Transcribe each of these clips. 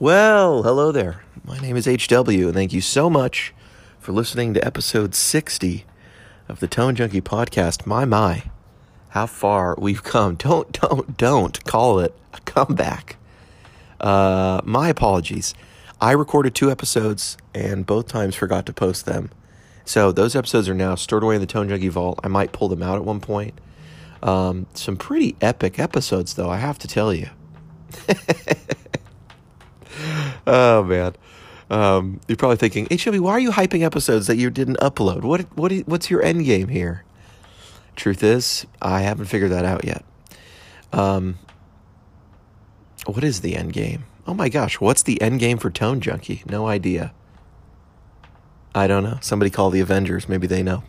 Well, hello there. My name is HW, and thank you so much for listening to episode 60 of the Tone Junkie podcast. My, how far we've come. Don't call it a comeback. My apologies. I recorded 2 episodes, and both times forgot to post them. So those episodes are now stored away in the Tone Junkie vault. I might pull them out at one point. Some pretty epic episodes, though, I have to tell you. Oh, man. You're probably thinking, HW, why are you hyping episodes that you didn't upload? What's your end game here? Truth is, I haven't figured that out yet. What is the end game? Oh my gosh, what's the end game for Tone Junkie? No idea. I don't know. Somebody call the Avengers. Maybe they know.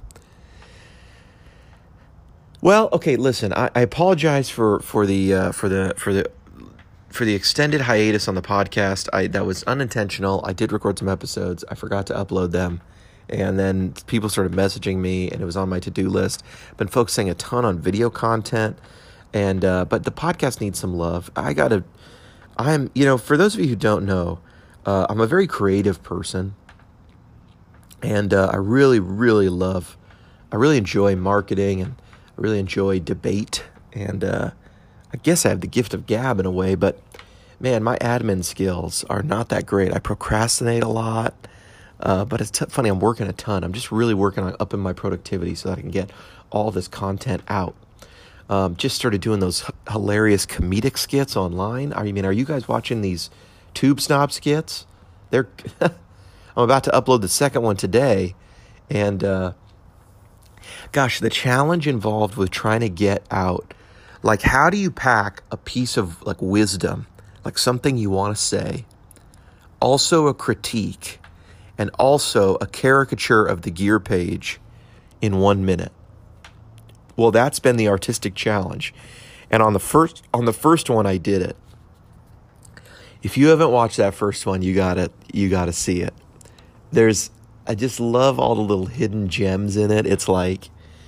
Well, okay, listen, I apologize for the extended hiatus on the podcast. That was unintentional. I did record some episodes. I forgot to upload them. And then people started messaging me, and it was on my to-do list. I've been focusing a ton on video content, and but the podcast needs some love. For those of you who don't know, I'm a very creative person, and I really enjoy marketing, and I really enjoy debate, and I guess I have the gift of gab in a way, but man, my admin skills are not that great. I procrastinate a lot, but it's funny, I'm working a ton. I'm just really working on upping my productivity so that I can get all this content out. Just started doing those hilarious comedic skits online. Are you guys watching these Tube Snob skits? I'm about to upload the second one today, and gosh, the challenge involved with trying to get out, like, how do you pack a piece of, like, wisdom, like something you want to say, also a critique, and also a caricature of the gear page in 1 minute? Well, that's been the artistic challenge. And on the first one, I did it. If you haven't watched that first one, you gotta see it. I just love all the little hidden gems in it. It's like,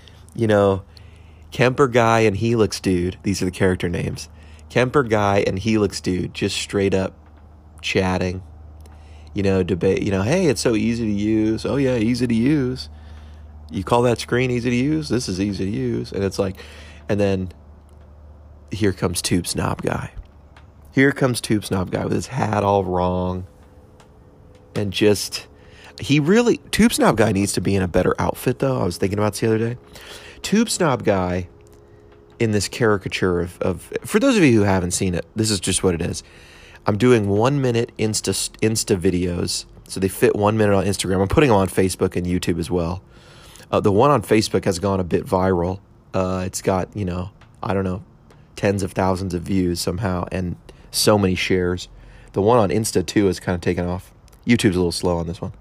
Kemper Guy and Helix Dude, these are the character names. Kemper Guy and Helix Dude just straight up chatting, debate, hey, it's so easy to use. Oh yeah, easy to use. You call that screen easy to use? This is easy to use. And it's like, and then here comes Tube Snob Guy. Here comes Tube Snob Guy with his hat all wrong. And just, Tube Snob Guy needs to be in a better outfit, though. I was thinking about this the other day. Tube Snob Guy in this caricature of for those of you who haven't seen it, this is just what it is. I'm doing 1 minute Insta videos, so they fit 1 minute on Instagram. I'm putting them on Facebook and YouTube as well. The one on Facebook has gone a bit viral. It's got, tens of thousands of views somehow and so many shares. The one on Insta too has kind of taken off. YouTube's a little slow on this one.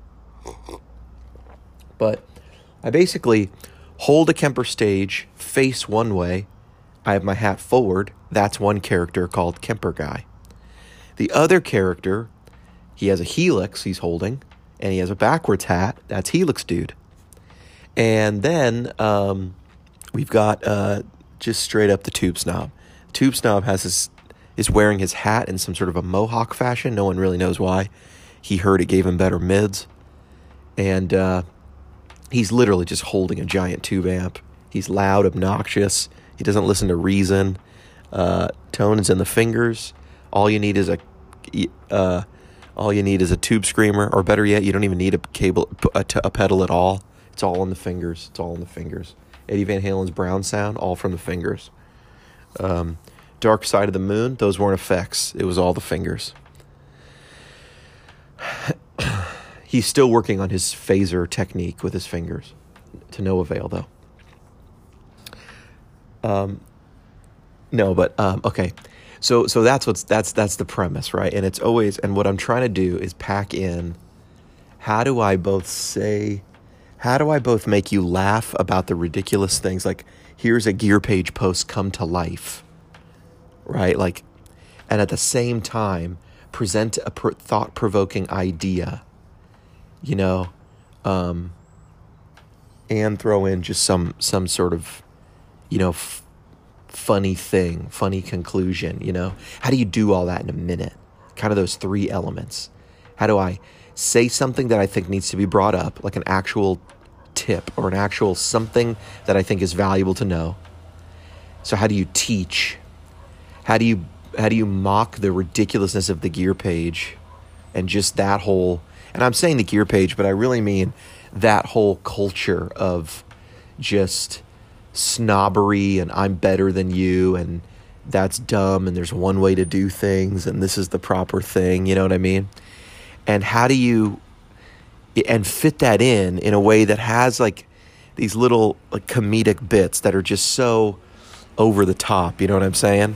But I basically hold a Kemper stage, face one way. I have my hat forward. That's one character called Kemper Guy. The other character, he has a helix he's holding, and he has a backwards hat. That's Helix Dude. And then we've got just straight up the Tube Snob. Tube Snob is wearing his hat in some sort of a mohawk fashion. No one really knows why. He heard it gave him better mids. And he's literally just holding a giant tube amp. He's loud, obnoxious. He doesn't listen to reason. Tone is in the fingers. All you need is a tube screamer, or better yet, you don't even need a pedal at all. It's all in the fingers. It's all in the fingers. Eddie Van Halen's Brown Sound, all from the fingers. Dark Side of the Moon, those weren't effects. It was all the fingers. He's still working on his phaser technique with his fingers, to no avail, though. Okay. So that's the premise, right? And it's always, and what I'm trying to do is pack in, how do I both make you laugh about the ridiculous things, like, here's a gear page post come to life, right? Like, and at the same time, present a thought-provoking idea, and throw in just some sort of, funny thing, funny conclusion, How do you do all that in a minute? kind of those three elements. How do I say something that I think needs to be brought up, like an actual tip or an actual something that I think is valuable to know? So how do you teach? How do you mock the ridiculousness of the gear page and just that whole, and I'm saying the gear page, but I really mean that whole culture of just snobbery and I'm better than you and that's dumb and there's one way to do things and this is the proper thing, you know what I mean? And how do you and fit that in a way that has like these little like comedic bits that are just so over the top, you know what I'm saying?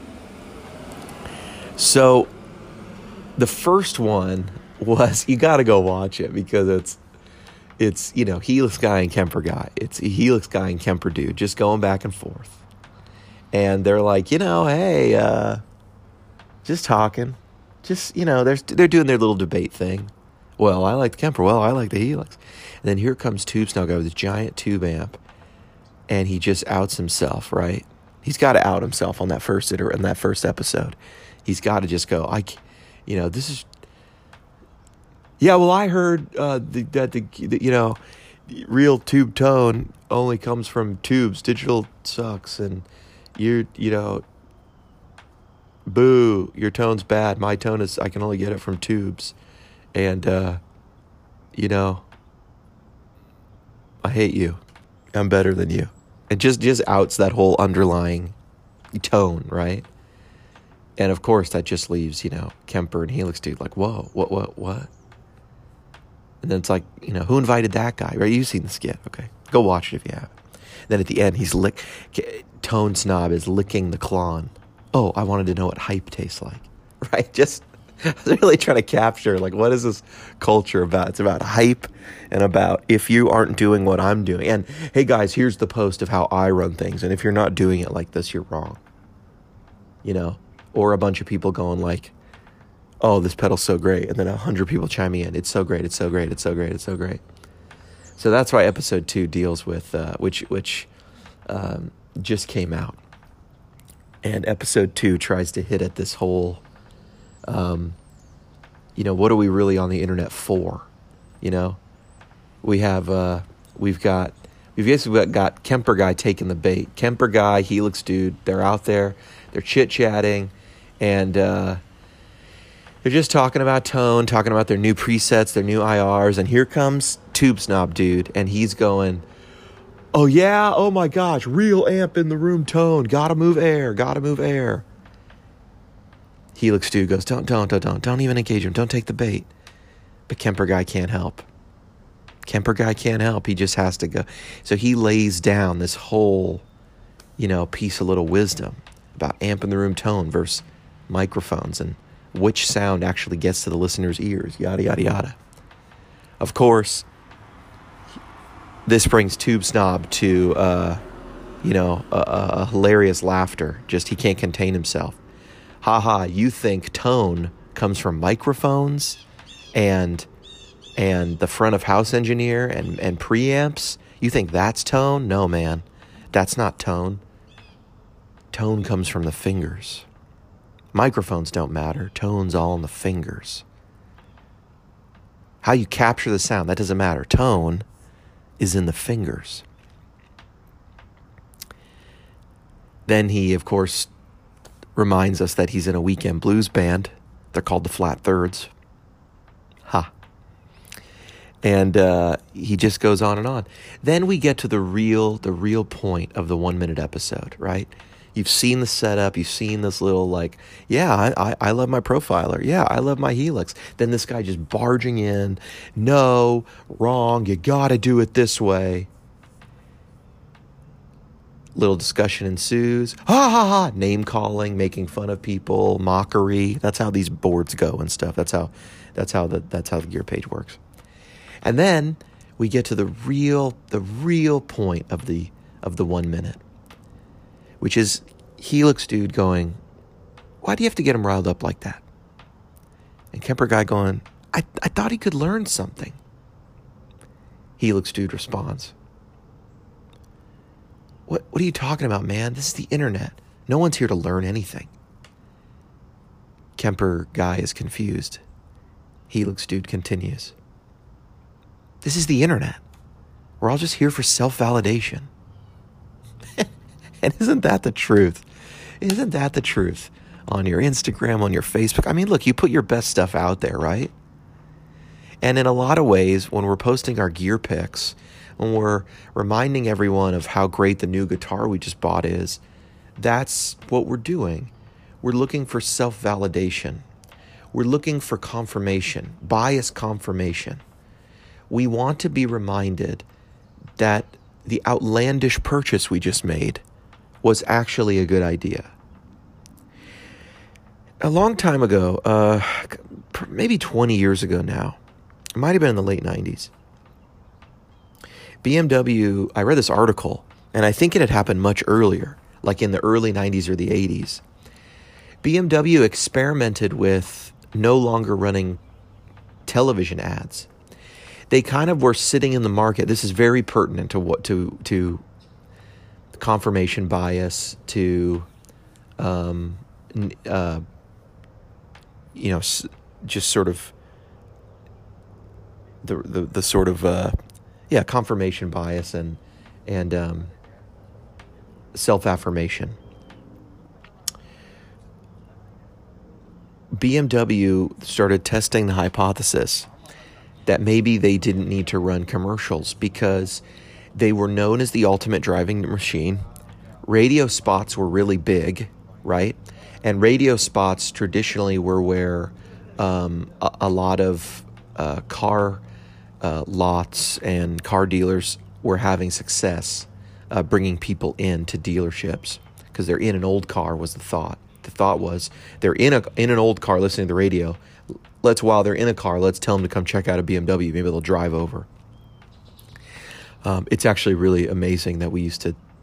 So the first one was, you got to go watch it because it's Helix guy and Kemper guy. It's a Helix guy and Kemper dude just going back and forth. And they're like, hey, just talking. Just, they're doing their little debate thing. Well, I like the Kemper. Well, I like the Helix. And then here comes Tube Snow guy with this giant tube amp. And he just outs himself, right? He's got to out himself on that first episode. He's got to just go, this is... Yeah, well, I heard that the real tube tone only comes from tubes. Digital sucks, and boo, your tone's bad. My tone is, I can only get it from tubes, and I hate you. I'm better than you. It just outs that whole underlying tone, right? And of course, that just leaves Kemper and Helix dude like, whoa, what? And then it's like, who invited that guy? Right? You've seen the skit. Okay. Go watch it if you haven't. Then at the end, Tone Snob is licking the Klon. Oh, I wanted to know what hype tastes like. Right? Just really trying to capture, like, what is this culture about? It's about hype and about if you aren't doing what I'm doing. And, hey, guys, here's the post of how I run things. And if you're not doing it like this, you're wrong. Or a bunch of people going like, oh, this pedal's so great. And then 100 people chiming in. It's so great. It's so great. It's so great. It's so great. So that's why episode 2 deals with, which just came out. And episode 2 tries to hit at this whole, what are we really on the internet for? We've got Kemper guy taking the bait. Kemper guy, Helix dude, they're out there. They're chit-chatting. And, they're just talking about tone, talking about their new presets, their new IRs, and here comes Tube Snob dude, and he's going, oh yeah, oh my gosh, real amp in the room tone, gotta move air. Helix dude goes, don't even engage him, don't take the bait. But Kemper guy can't help. He just has to go. So he lays down this whole, piece of little wisdom about amp in the room tone versus microphones and which sound actually gets to the listener's ears, yada, yada, yada. Of course, this brings Tube Snob to, a hilarious laughter. Just he can't contain himself. Ha, you think tone comes from microphones and the front of house engineer and preamps? You think that's tone? No, man. That's not tone. Tone comes from the fingers. Microphones don't matter. Tone's all in the fingers. How you capture the sound, that doesn't matter. Tone is in the fingers. Then he, of course, reminds us that he's in a weekend blues band. They're called the Flat Thirds. Ha. And he just goes on and on. Then we get to the real point of the 1 minute episode, right? You've seen the setup. You've seen this little I love my profiler. Yeah, I love my Helix. Then this guy just barging in. No, wrong. You got to do it this way. Little discussion ensues. Ha ha ha. Name calling, making fun of people, mockery. That's how these boards go and stuff. That's how the gear page works. And then we get to the real point of the 1 minute. Which is Helix dude going, why do you have to get him riled up like that? And Kemper guy going, I thought he could learn something. Helix dude responds, What are you talking about, man? This is the internet. No one's here to learn anything. Kemper guy is confused. Helix dude continues. This is the internet. We're all just here for self-validation. And isn't that the truth? Isn't that the truth? On your Instagram, on your Facebook. I mean, look, you put your best stuff out there, right? And in a lot of ways, when we're posting our gear pics, when we're reminding everyone of how great the new guitar we just bought is, that's what we're doing. We're looking for self-validation. We're looking for confirmation, bias confirmation. We want to be reminded that the outlandish purchase we just made was actually a good idea. A long time ago, maybe 20 years ago now, it might have been in the late 90s, BMW, I read this article, and I think it had happened much earlier, like in the early 90s or the 80s. BMW experimented with no longer running television ads. They kind of were sitting in the market. This is very pertinent to what to confirmation bias, to just sort of the sort of confirmation bias and self-affirmation. BMW started testing the hypothesis that maybe they didn't need to run commercials because they were known as the ultimate driving machine. Radio spots were really big, right? And radio spots traditionally were where a lot of car lots and car dealers were having success bringing people in to dealerships because they're in an old car was the thought. The thought was they're in an old car listening to the radio. While they're in a car, let's tell them to come check out a BMW. Maybe they'll drive over. It's actually really amazing that we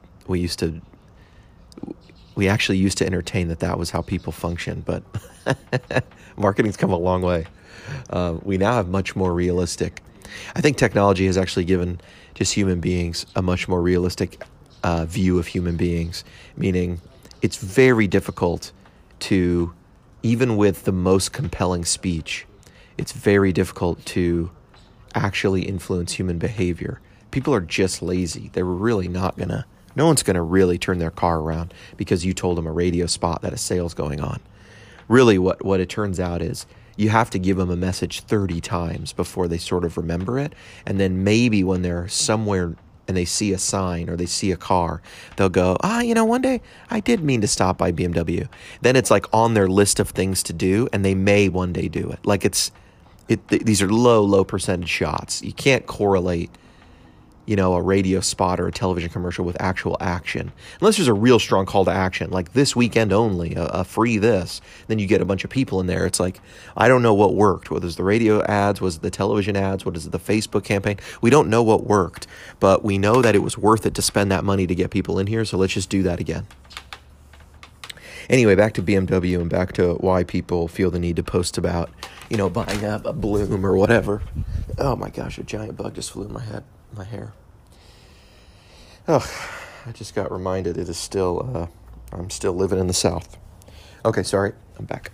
actually used to entertain that was how people function, but marketing's come a long way. We now have much more realistic. I think technology has actually given just human beings a much more realistic view of human beings, meaning it's very difficult to, even with the most compelling speech, it's very difficult to actually influence human behavior. People are just lazy. They're really no one's going to really turn their car around because you told them a radio spot that a sale's going on. Really what it turns out is you have to give them a message 30 times before they sort of remember it. And then maybe when they're somewhere and they see a sign or they see a car, they'll go, one day I did mean to stop by BMW. Then it's like on their list of things to do, and they may one day do it. Like these are low percentage shots. You can't correlate, a radio spot or a television commercial with actual action. Unless there's a real strong call to action, like this weekend only, a free this. Then you get a bunch of people in there. It's like, I don't know what worked. Whether it's the radio ads, was it the television ads, what is it, the Facebook campaign? We don't know what worked, but we know that it was worth it to spend that money to get people in here, so let's just do that again. Anyway, back to BMW and back to why people feel the need to post about, buying a Bloom or whatever. Oh my gosh, a giant bug just flew in my hair. Oh, I just got reminded it is still, I'm still living in the South. Okay, sorry, I'm back.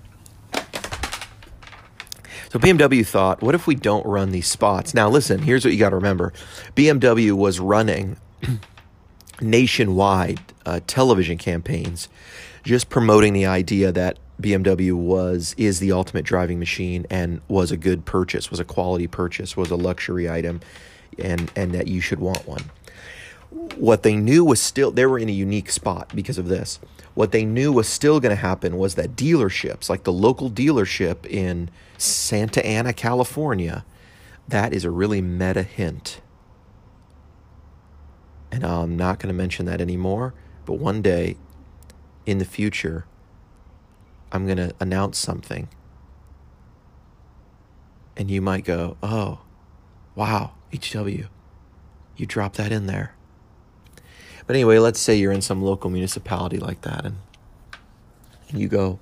So BMW thought, what if we don't run these spots? Now listen, here's what you got to remember. BMW was running nationwide television campaigns, just promoting the idea that BMW is the ultimate driving machine and was a good purchase, was a quality purchase, was a luxury item, and that you should want one. What they knew was they were in a unique spot because of this. What they knew was still going to happen was that dealerships, like the local dealership in Santa Ana, California, that is a really meta hint. And I'm not going to mention that anymore, but one day in the future, I'm going to announce something. And you might go, oh, wow, HW, you dropped that in there. But anyway, let's say you're in some local municipality like that, and you go,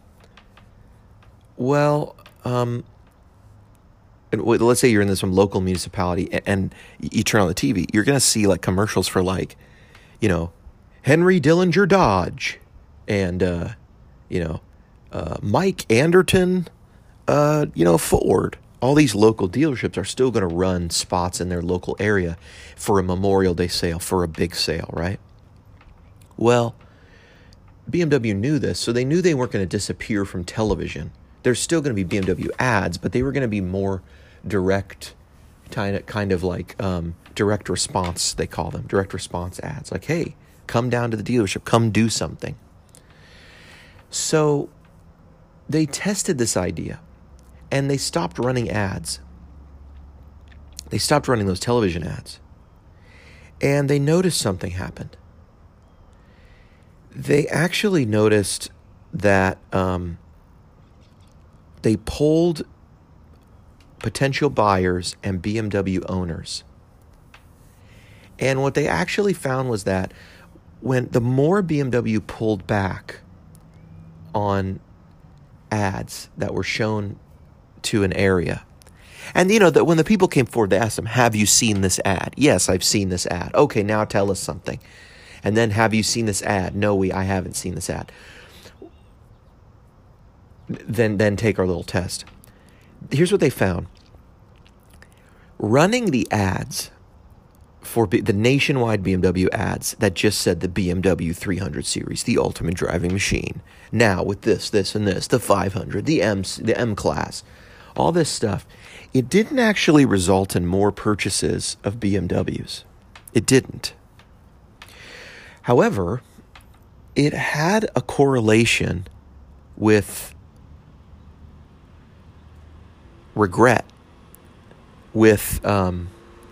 well, and let's say you're in some local municipality, and you turn on the TV, you're going to see like commercials for like, Henry Dillinger Dodge, and Mike Anderton, Ford. All these local dealerships are still going to run spots in their local area for a Memorial Day sale, for a big sale, right? Well, BMW knew this, so they knew they weren't going to disappear from television. There's still going to be BMW ads, but they were going to be more direct, kind of like direct response, they call them, direct response ads. Like, hey, come down to the dealership, come do something. So they tested this idea, and they stopped running ads. They stopped running those television ads. And they noticed something happened. They actually noticed that they polled potential buyers and BMW owners. And what they actually found was that when the more BMW pulled back on ads that were shown to an area, and that when the people came forward, they asked them, have you seen this ad? Yes, I've seen this ad. Okay, now tell us something. And then, have you seen this ad? No, I haven't seen this ad. Then take our little test. Here's what they found. Running the ads for the nationwide BMW ads that just said the BMW 300 series, the ultimate driving machine. Now with this, and this, the 500, the M class, all this stuff, it didn't actually result in more purchases of BMWs. It didn't. However, it had a correlation with regret, with the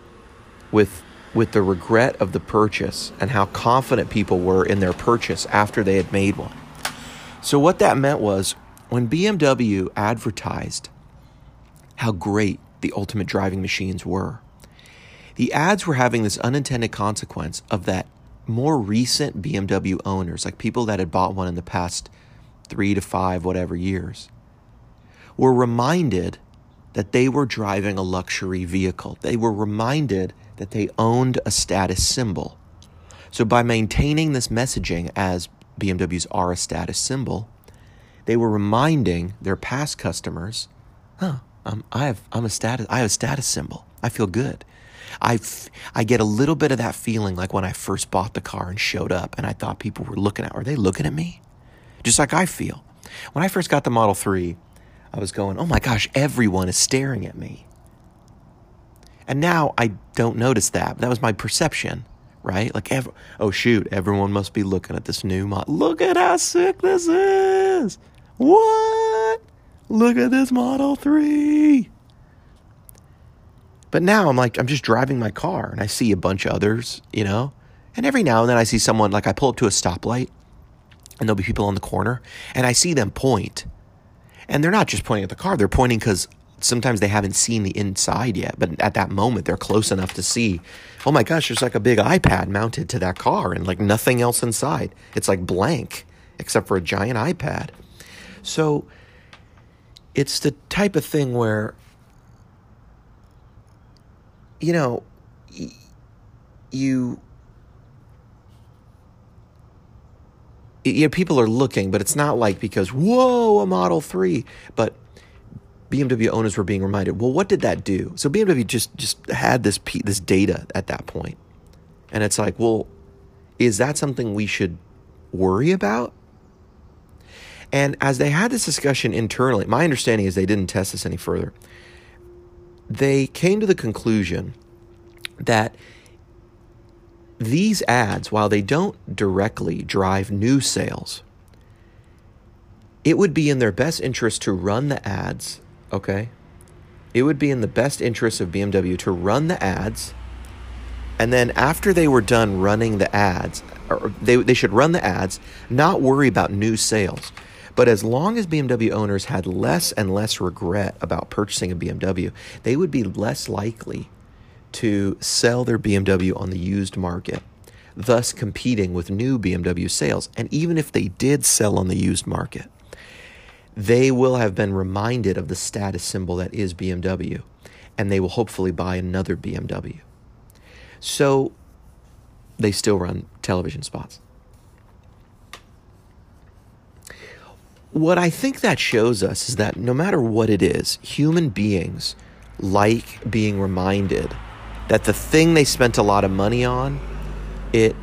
regret of the purchase and how confident people were in their purchase after they had made one. So what that meant was when BMW advertised how great the ultimate driving machines were, the ads were having this unintended consequence of that more recent BMW owners, like people that had bought one in the past 3 to 5 whatever years, were reminded that they were driving a luxury vehicle. They were reminded that they owned a status symbol. So by maintaining this messaging as BMWs are a status symbol, they were reminding their past customers, I have a status symbol. I feel good. I get a little bit of that feeling like when I first bought the car and showed up and I thought people were are they looking at me? Just like I feel. When I first got the Model 3, I was going, oh my gosh, everyone is staring at me. And now I don't notice that. That was my perception, right? Like, everyone must be looking at this new model. Look at how sick this is. What? Look at this Model 3. But now I'm just driving my car and I see a bunch of others, and every now and then I see someone, like I pull up to a stoplight and there'll be people on the corner and I see them point. And they're not just pointing at the car, they're pointing because sometimes they haven't seen the inside yet. But at that moment, they're close enough to see, oh my gosh, there's like a big iPad mounted to that car and like nothing else inside. It's like blank except for a giant iPad. So it's the type of thing where, people are looking, but it's not like because, whoa, a Model 3. But BMW owners were being reminded, well, what did that do? So BMW just had this data at that point. And it's like, well, is that something we should worry about? And as they had this discussion internally, my understanding is they didn't test this any further. They came to the conclusion that these ads, while they don't directly drive new sales, it would be in their best interest to run the ads, okay? It would be in the best interest of BMW to run the ads, and then after they were done running the ads, or they should run the ads, not worry about new sales. But as long as BMW owners had less and less regret about purchasing a BMW, they would be less likely to sell their BMW on the used market, thus competing with new BMW sales. And even if they did sell on the used market, they will have been reminded of the status symbol that is BMW, and they will hopefully buy another BMW. So they still run television spots. what I think that shows us is that no matter what it is, human beings like being reminded that the thing they spent a lot of money on, it's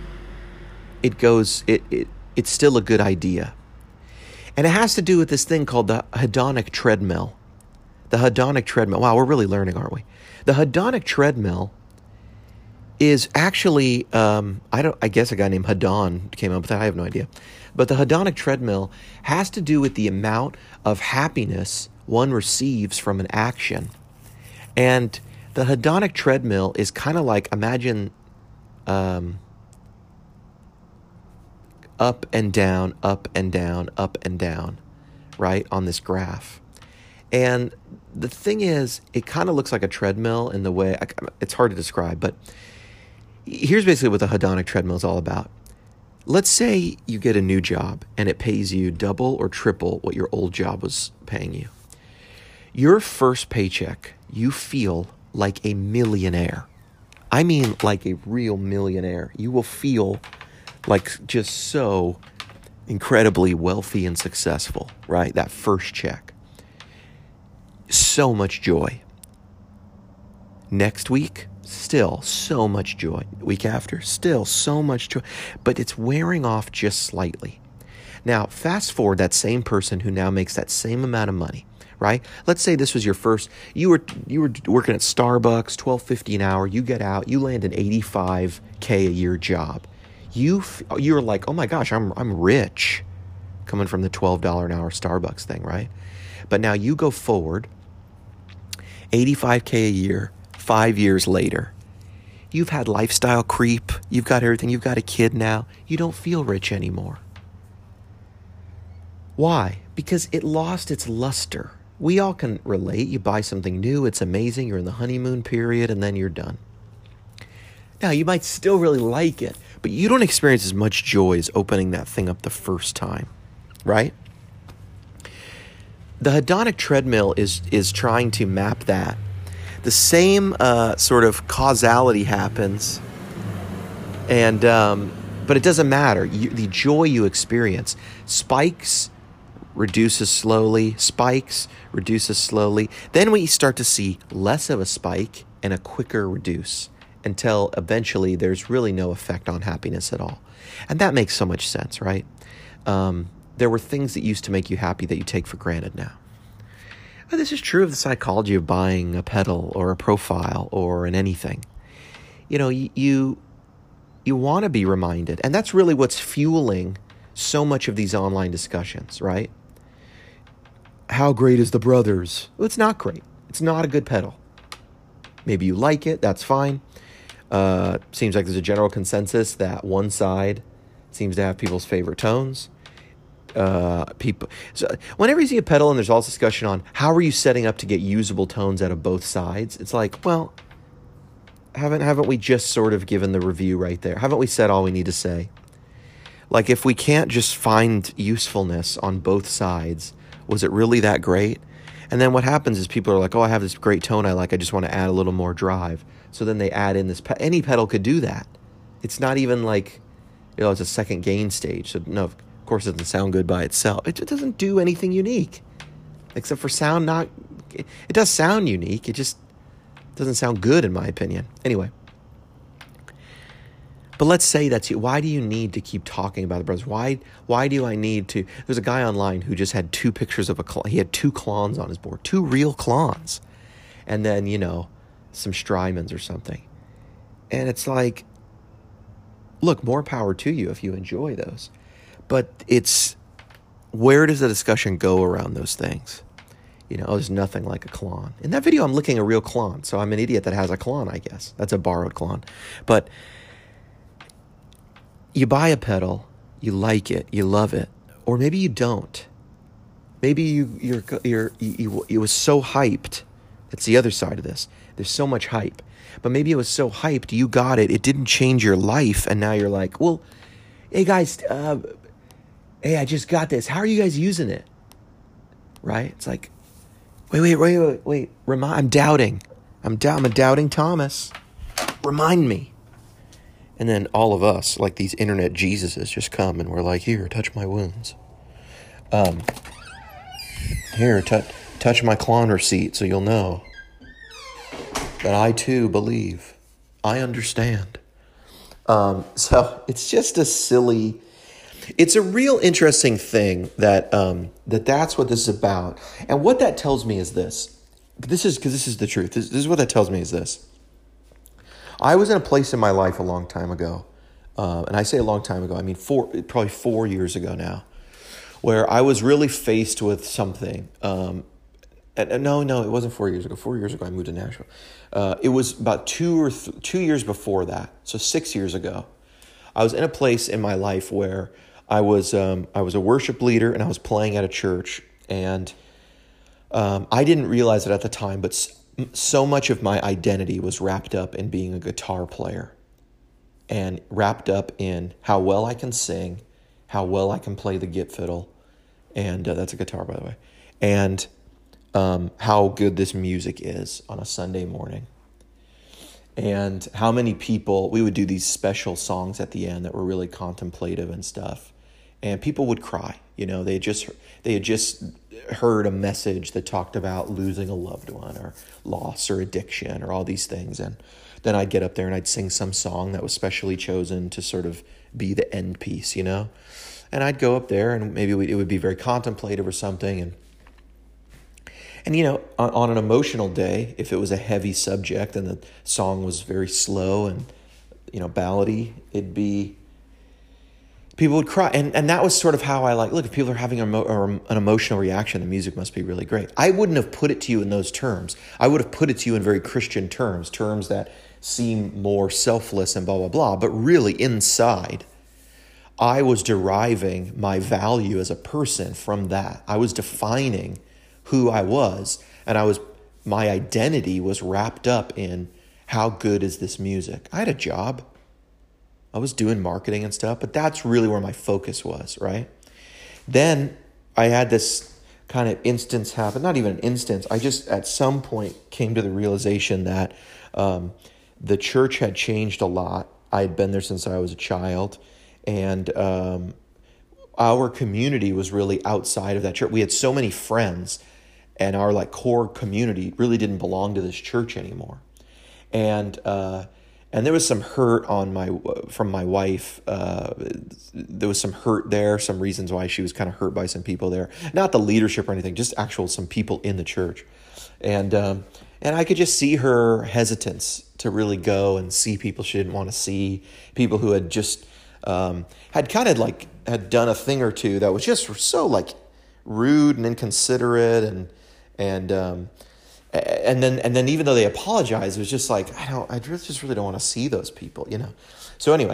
still a good idea. And it has to do with this thing called the hedonic treadmill. The hedonic treadmill. Wow, we're really learning, aren't we? The hedonic treadmill is actually, I guess a guy named Hedon came up with that. I have no idea. But the hedonic treadmill has to do with the amount of happiness one receives from an action. And the hedonic treadmill is kind of like, imagine up and down, up and down, up and down, right, on this graph. And the thing is, it kind of looks like a treadmill in the way, it's hard to describe, but here's basically what the hedonic treadmill is all about. Let's say you get a new job and it pays you double or triple what your old job was paying you. Your first paycheck, you feel like a millionaire. I mean, like a real millionaire. You will feel like just so incredibly wealthy and successful, right? That first check. So much joy. Next week, still so much joy. Week after, still so much joy. But it's wearing off just slightly. Now, fast forward that same person who now makes that same amount of money, right? Let's say this was your first, you were working at Starbucks, $12.50 an hour. You get out, you land an $85K a year job. You're like, oh my gosh, I'm rich, coming from the $12 an hour Starbucks thing, right? But now you go forward, $85K a year, 5 years later. You've had lifestyle creep. You've got everything. You've got a kid now. You don't feel rich anymore. Why? Because it lost its luster. We all can relate. You buy something new. It's amazing. You're in the honeymoon period, and then you're done. Now, you might still really like it, but you don't experience as much joy as opening that thing up the first time, right? The hedonic treadmill is trying to map that. The same sort of causality happens, and but it doesn't matter. The joy you experience spikes, reduces slowly, spikes, reduces slowly. Then we start to see less of a spike and a quicker reduce until eventually there's really no effect on happiness at all. And that makes so much sense, right? There were things that used to make you happy that you take for granted now. But this is true of the psychology of buying a pedal or a profile or an anything. You know, you want to be reminded. And that's really what's fueling so much of these online discussions, right? How great is the Brothers? Well, it's not great. It's not a good pedal. Maybe you like it. That's fine. Seems like there's a general consensus that one side seems to have people's favorite tones. So whenever you see a pedal and there's all this discussion on how are you setting up to get usable tones out of both sides, it's like, well, haven't we just sort of given the review right there? Haven't we said all we need to say? Like, if we can't just find usefulness on both sides, was it really that great? And then what happens is people are like, oh, I have this great tone I like, I just want to add a little more drive. So then they add in this, any pedal could do that. It's not even like, you know, it's a second gain stage. So no, of course it doesn't sound good by itself. It doesn't do anything unique. Except for sound it does sound unique. It just doesn't sound good in my opinion. Anyway. But let's say that's you. Why do you need to keep talking about the Brothers? Why do I need to? There's a guy online who just had 2 pictures of he had 2 Klons on his board, 2 real Klons. And then, you know, some Strymons or something. And it's like, look, more power to you if you enjoy those. But it's, where does the discussion go around those things? You know, there's nothing like a Klon. In that video, I'm looking at a real Klon. So I'm an idiot that has a Klon, I guess. That's a borrowed Klon. But you buy a pedal, you like it, you love it, or maybe you don't. Maybe it was so hyped. It's the other side of this. There's so much hype. But maybe it was so hyped, you got it, it didn't change your life, and now you're like, well, hey guys, hey, I just got this. How are you guys using it? Right? It's like, wait. I'm doubting. I'm a doubting Thomas. Remind me. And then all of us, like these internet Jesuses, just come and we're like, here, touch my wounds. Here, touch my clown receipt so you'll know that I too believe. I understand. So it's just a silly. It's a real interesting thing that's what this is about, and what that tells me is this. This is the truth. This is what that tells me is this. I was in a place in my life a long time ago, and I say a long time ago, I mean probably 4 years ago now, where I was really faced with something. No, it wasn't 4 years ago. 4 years ago, I moved to Nashville. It was about 2 years before that, so 6 years ago. I was in a place in my life where I was a worship leader and I was playing at a church, and I didn't realize it at the time, but so much of my identity was wrapped up in being a guitar player, and wrapped up in how well I can sing, how well I can play the git fiddle, and that's a guitar, by the way, and how good this music is on a Sunday morning. And how many people, we would do these special songs at the end that were really contemplative and stuff. And people would cry, they had just heard a message that talked about losing a loved one or loss or addiction or all these things. And then I'd get up there and I'd sing some song that was specially chosen to sort of be the end piece, And I'd go up there and maybe it would be very contemplative or something. And on an emotional day, if it was a heavy subject and the song was very slow and, ballady, people would cry. And that was sort of how I look, if people are having an emotional reaction, the music must be really great. I wouldn't have put it to you in those terms. I would have put it to you in very Christian terms that seem more selfless and blah, blah, blah. But really inside, I was deriving my value as a person from that. I was defining who I was, and my identity was wrapped up in how good is this music. I had a job. I was doing marketing and stuff, but that's really where my focus was, right? Then I had this kind of instance happen, not even an instance. I just at some point came to the realization that the church had changed a lot. I had been there since I was a child, and our community was really outside of that church. We had so many friends, and our core community really didn't belong to this church anymore. And there was some hurt from my wife. There was some hurt there, some reasons why she was kind of hurt by some people there. Not the leadership or anything, just some people in the church. And I could just see her hesitance to really go and see people she didn't want to see, people who had just had kind of had done a thing or two that was just so rude and inconsiderate, and then even though they apologized, it was just I just really don't want to see those people, So anyway,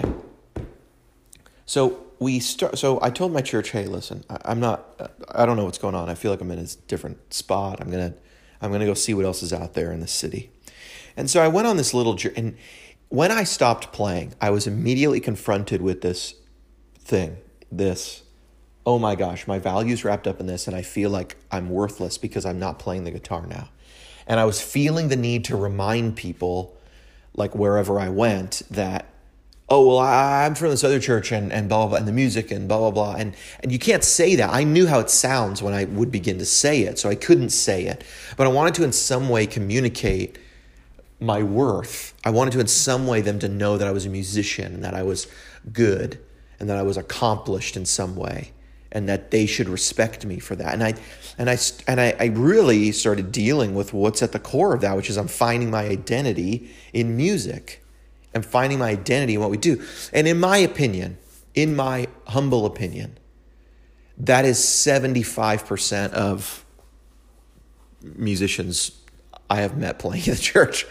so I told my church, hey, listen, I don't know what's going on. I feel like I'm in a different spot. I'm gonna go see what else is out there in the city. And so I went on this little journey, and when I stopped playing, I was immediately confronted with this thing, oh my gosh, my value's wrapped up in this, and I feel like I'm worthless because I'm not playing the guitar now. And I was feeling the need to remind people, wherever I went, that, oh, well, I'm from this other church and blah, blah, blah, and the music and blah, blah, blah. And you can't say that. I knew how it sounds when I would begin to say it, so I couldn't say it. But I wanted to in some way communicate my worth. I wanted to in some way them to know that I was a musician and that I was good and that I was accomplished in some way, and that they should respect me for that. And I really started dealing with what's at the core of that, which is I'm finding my identity in music. I'm finding my identity in what we do. And in my humble opinion, that is 75% of musicians I have met playing in the church.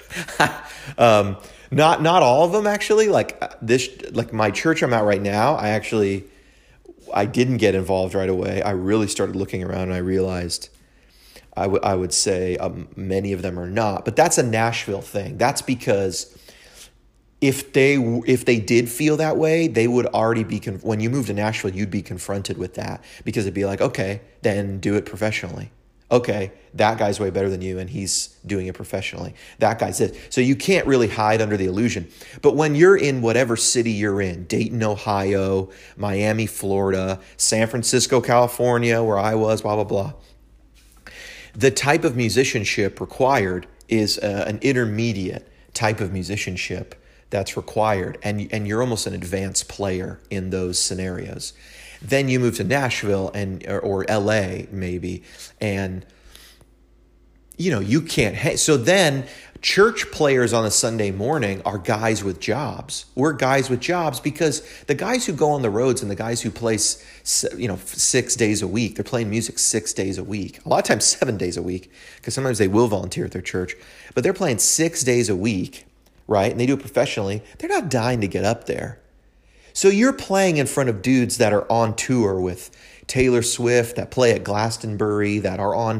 Not all of them, actually. My church I'm at right now, I didn't get involved right away. I really started looking around, and I realized I would say many of them are not. But that's a Nashville thing. That's because if they did feel that way, they would already be when you move to Nashville, you'd be confronted with that, because it'd be like, okay, then do it professionally. Okay, that guy's way better than you and he's doing it professionally. That guy's it. So you can't really hide under the illusion. But when you're in whatever city you're in, Dayton, Ohio, Miami, Florida, San Francisco, California, where I was, blah, blah, blah, the type of musicianship required is an intermediate type of musicianship that's required. And you're almost an advanced player in those scenarios. Then you move to Nashville or LA maybe, and you can't. So then church players on a Sunday morning are guys with jobs. We're guys with jobs because the guys who go on the roads and the guys who play 6 days a week, they're playing music 6 days a week, a lot of times 7 days a week, because sometimes they will volunteer at their church, but they're playing 6 days a week, right? And they do it professionally. They're not dying to get up there. So you're playing in front of dudes that are on tour with Taylor Swift, that play at Glastonbury, that are on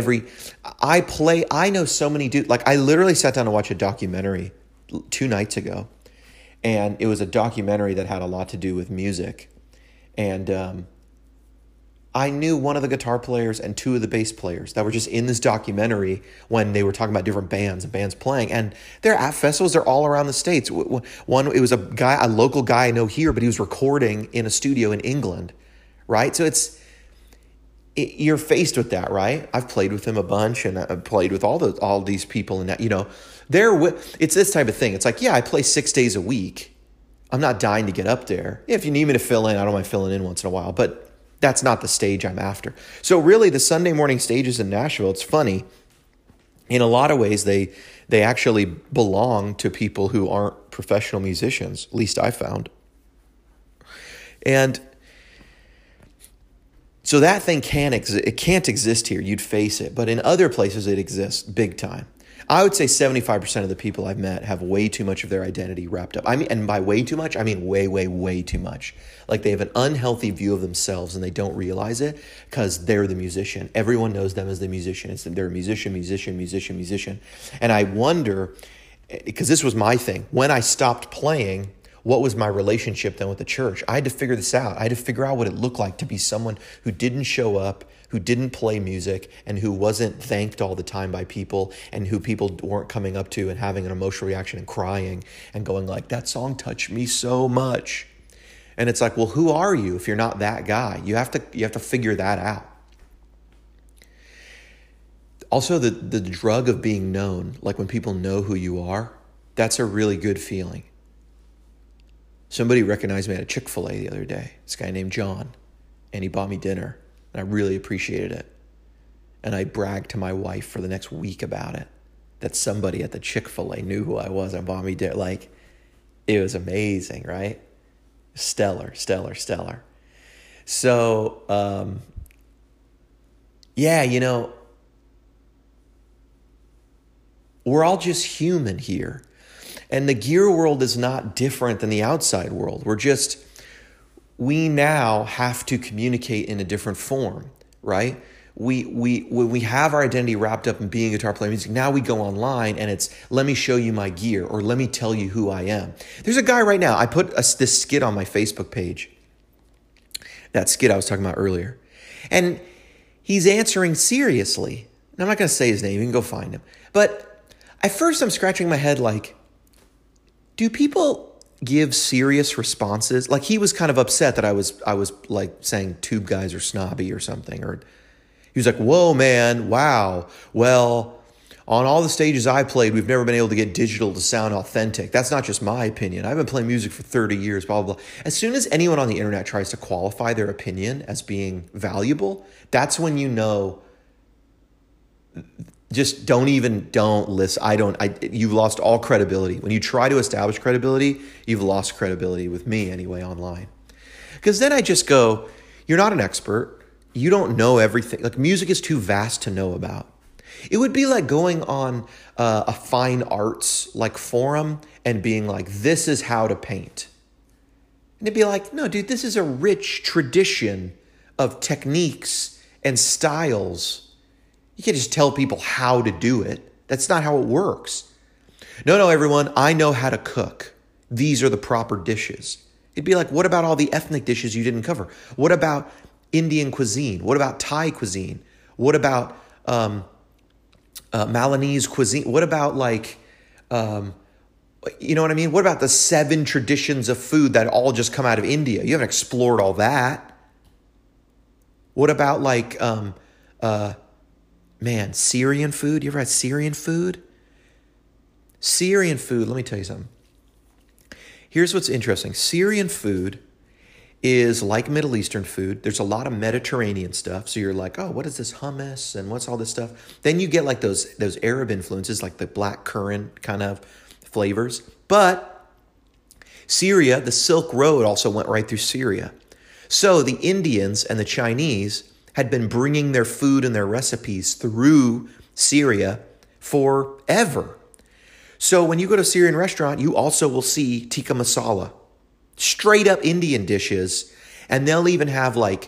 I know so many dudes. Like I literally sat down to watch a documentary 2 nights ago, and it was a documentary that had a lot to do with music. And I knew one of the guitar players and 2 of the bass players that were just in this documentary when they were talking about different bands and bands playing. And they're at festivals. They're all around the States. One, it was a local guy I know here, but he was recording in a studio in England, right? So you're faced with that, right? I've played with him a bunch, and I've played with all these people, and that, it's this type of thing. It's like, yeah, I play 6 days a week. I'm not dying to get up there. If you need me to fill in, I don't mind filling in once in a while, but that's not the stage I'm after. So really the Sunday morning stages in Nashville, it's funny. In a lot of ways, they actually belong to people who aren't professional musicians, at least I found. And so that thing can't exist here. You'd face it. But in other places, it exists big time. I would say 75% of the people I've met have way too much of their identity wrapped up. And by way too much, I mean way, way, way too much. Like they have an unhealthy view of themselves and they don't realize it because they're the musician. Everyone knows them as the musician. They're a musician. And I wonder, because this was my thing, when I stopped playing, what was my relationship then with the church? I had to figure this out. I had to figure out what it looked like to be someone who didn't show up, who didn't play music, and who wasn't thanked all the time by people, and who people weren't coming up to and having an emotional reaction and crying and going like, that song touched me so much. And it's like, well, who are you if you're not that guy? You have to figure that out. Also, the drug of being known, like when people know who you are, that's a really good feeling. Somebody recognized me at a Chick-fil-A the other day, this guy named John, and he bought me dinner, and I really appreciated it. And I bragged to my wife for the next week about it, that somebody at the Chick-fil-A knew who I was and bought me dinner. Like, it was amazing, right? Stellar. So, yeah, we're all just human here. And the gear world is not different than the outside world. We now have to communicate in a different form, right? We have our identity wrapped up in being a guitar player music. Now we go online and it's, let me show you my gear, or let me tell you who I am. There's a guy right now, I put this skit on my Facebook page, that skit I was talking about earlier. And he's answering seriously. And I'm not going to say his name, you can go find him. But at first I'm scratching my head like, do people give serious responses? Like he was kind of upset that I was like saying tube guys are snobby or something. Or he was like, whoa, man, wow. Well, on all the stages I played, we've never been able to get digital to sound authentic. That's not just my opinion. I've been playing music for 30 years, blah, blah, blah. As soon as anyone on the internet tries to qualify their opinion as being valuable, that's when you know, just don't listen. You've lost all credibility. When you try to establish credibility, you've lost credibility with me anyway online. Because then I just go, you're not an expert. You don't know everything. Like music is too vast to know about. It would be like going on a fine arts like forum and being like, this is how to paint. And it'd be like, no, dude, this is a rich tradition of techniques and styles. You can't just tell people how to do it. That's not how it works. No, everyone, I know how to cook. These are the proper dishes. It'd be like, what about all the ethnic dishes you didn't cover? What about Indian cuisine? What about Thai cuisine? What about Malinese cuisine? What about like, you know what I mean? What about the 7 traditions of food that all just come out of India? You haven't explored all that. What about like, Syrian food? You ever had Syrian food? Syrian food, let me tell you something. Here's what's interesting. Syrian food is like Middle Eastern food. There's a lot of Mediterranean stuff. So you're like, oh, what is this hummus and what's all this stuff? Then you get like those Arab influences, like the black currant kind of flavors. But Syria, the Silk Road also went right through Syria. So the Indians and the Chinese had been bringing their food and their recipes through Syria forever. So when you go to a Syrian restaurant, you also will see tikka masala, straight up Indian dishes. And they'll even have like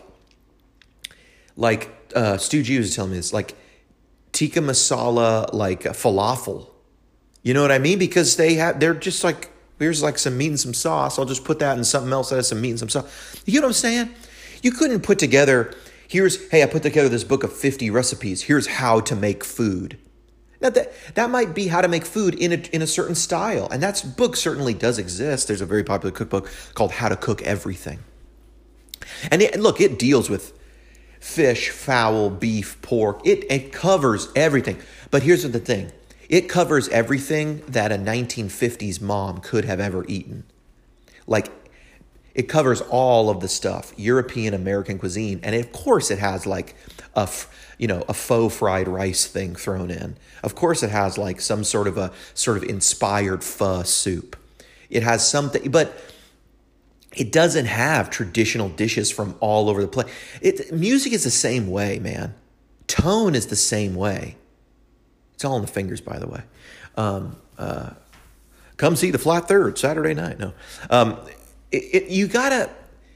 Stu Hughes is telling me this, like tikka masala, like falafel. You know what I mean? Because they're just like, here's like some meat and some sauce. I'll just put that in something else that has some meat and some sauce. You know what I'm saying? You couldn't put together, I put together this book of 50 recipes. Here's how to make food. Now that might be how to make food in a certain style. And that book certainly does exist. There's a very popular cookbook called How to Cook Everything. And it deals with fish, fowl, beef, pork. It covers everything. But here's the thing. It covers everything that a 1950s mom could have ever eaten. Like, it covers all of the stuff, European American cuisine. And of course it has like a faux fried rice thing thrown in. Of course it has like some sort of inspired pho soup. It has something, but it doesn't have traditional dishes from all over the place. Music is the same way, man. Tone is the same way. It's all in the fingers, by the way. Come see the Flat Third Saturday night. No. You gotta.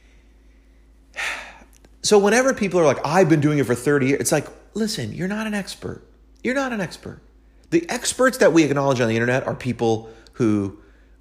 So whenever people are like, I've been doing it for 30 years, it's like, listen, you're not an expert. You're not an expert. The experts that we acknowledge on the internet are people who,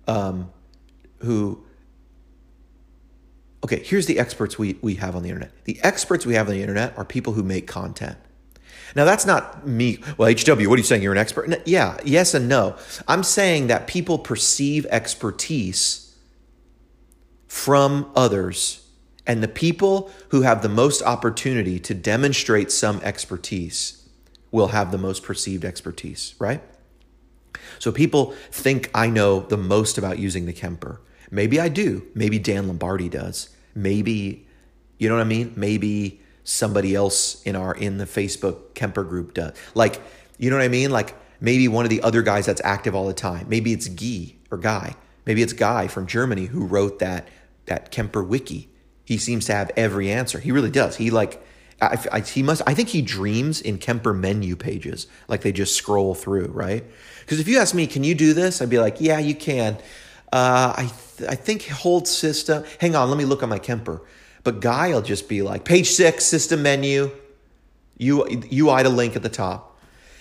okay, here's the experts we have on the internet. The experts we have on the internet are people who make content. Now, that's not me. Well, HW, what are you saying? You're an expert? No, yeah, yes and no. I'm saying that people perceive expertise from others, and the people who have the most opportunity to demonstrate some expertise will have the most perceived expertise, right? So people think I know the most about using the Kemper. Maybe I do. Maybe Dan Lombardi does. Maybe, you know what I mean? Maybe somebody else in the Facebook Kemper group does. Like, you know what I mean? Like maybe one of the other guys that's active all the time. Maybe it's Guy. Maybe it's Guy from Germany who wrote that Kemper wiki. He seems to have every answer. He really does. I think he dreams in Kemper menu pages, like they just scroll through, right? Because if you ask me, can you do this? I'd be like, yeah, you can. I think hold system. Hang on, let me look on my Kemper. But Guy will just be like, page 6, system menu, UI to link at the top.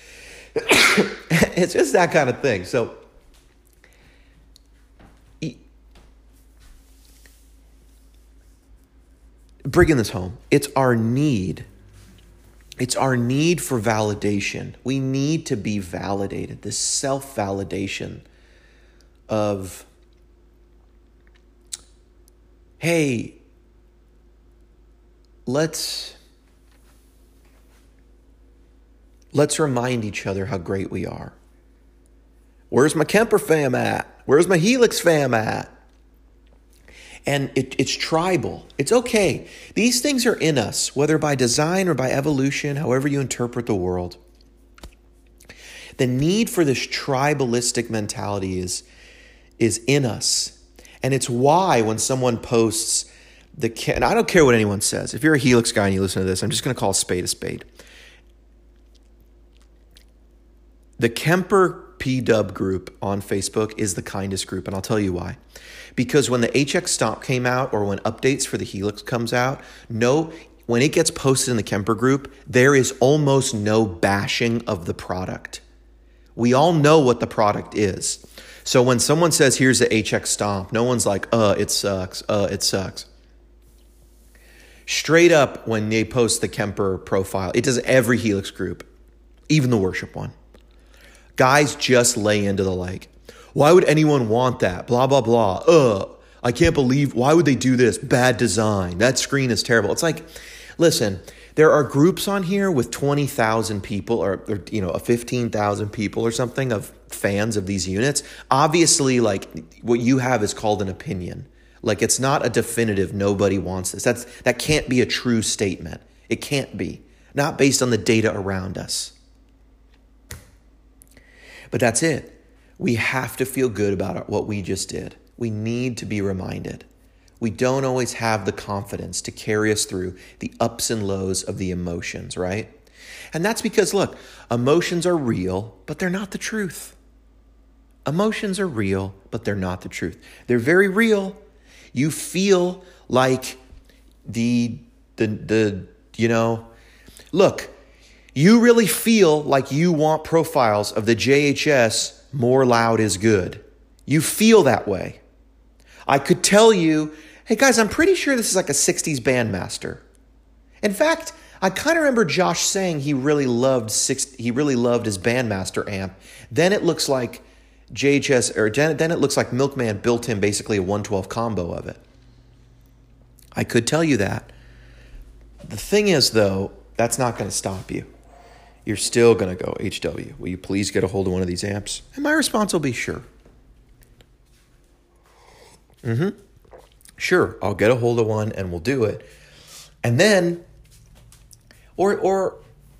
It's just that kind of thing. So bringing this home, it's our need for validation. We need to be validated, this self-validation of, hey, let's remind each other how great we are. Where's my Kemper fam at? Where's my Helix fam at? And it's tribal. It's okay. These things are in us, whether by design or by evolution, however you interpret the world. The need for this tribalistic mentality is in us. And it's why when someone posts and I don't care what anyone says. If you're a Helix guy and you listen to this, I'm just going to call a spade a spade. The Kemper P-Dub group on Facebook is the kindest group, and I'll tell you why. Because when the HX Stomp came out or when updates for the Helix comes out, when it gets posted in the Kemper group, there is almost no bashing of the product. We all know what the product is. So when someone says, here's the HX Stomp, no one's like, it sucks, it sucks. Straight up, when they post the Kemper profile, it does every Helix group. even the worship one. Guys just lay into the like, why would anyone want that? Blah, blah, blah. I can't believe, why would they do this? Bad design. That screen is terrible. It's like, listen, there are groups on here with 20,000 people or 15,000 people or something of fans of these units. Obviously, like what you have is called an opinion. Like it's not a definitive, nobody wants this. That can't be a true statement. It can't be. Not based on the data around us. But that's it. We have to feel good about what we just did. We need to be reminded. We don't always have the confidence to carry us through the ups and lows of the emotions, right? And that's because, look, emotions are real, but they're not the truth. Emotions are real, but they're not the truth. They're very real. You feel like look, you really feel like you want profiles of the JHS more loud is good. You feel that way. I could tell you, hey guys, I'm pretty sure this is like a 60s Bandmaster. In fact, I kind of remember Josh saying he really loved his Bandmaster amp. Then it looks like then it looks like Milkman built him basically a 112 combo of it. I could tell you that. The thing is, though, that's not going to stop you. You're still going to go, HW, will you please get a hold of one of these amps? And my response will be sure. Sure, I'll get a hold of one and we'll do it. And then, or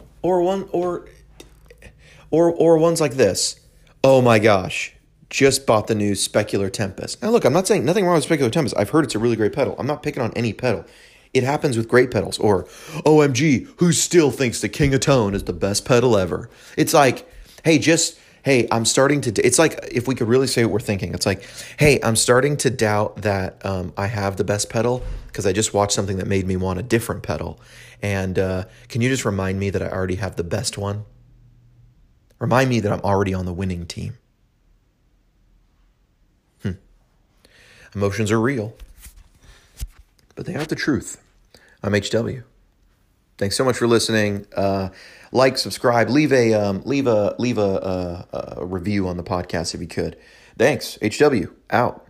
ones like this. Oh my gosh, just bought the new Specular Tempest. Now look, I'm not saying nothing wrong with Specular Tempest. I've heard it's a really great pedal. I'm not picking on any pedal. It happens with great pedals. Or, OMG, who still thinks the King of Tone is the best pedal ever? It's like, hey, I'm starting to, it's like, if we could really say what we're thinking, it's like, hey, I'm starting to doubt that I have the best pedal because I just watched something that made me want a different pedal. And can you just remind me that I already have the best one? Remind me that I'm already on the winning team. Emotions are real, but they aren't the truth. I'm HW. Thanks so much for listening. Like, subscribe, leave a review on the podcast if you could. Thanks. HW out.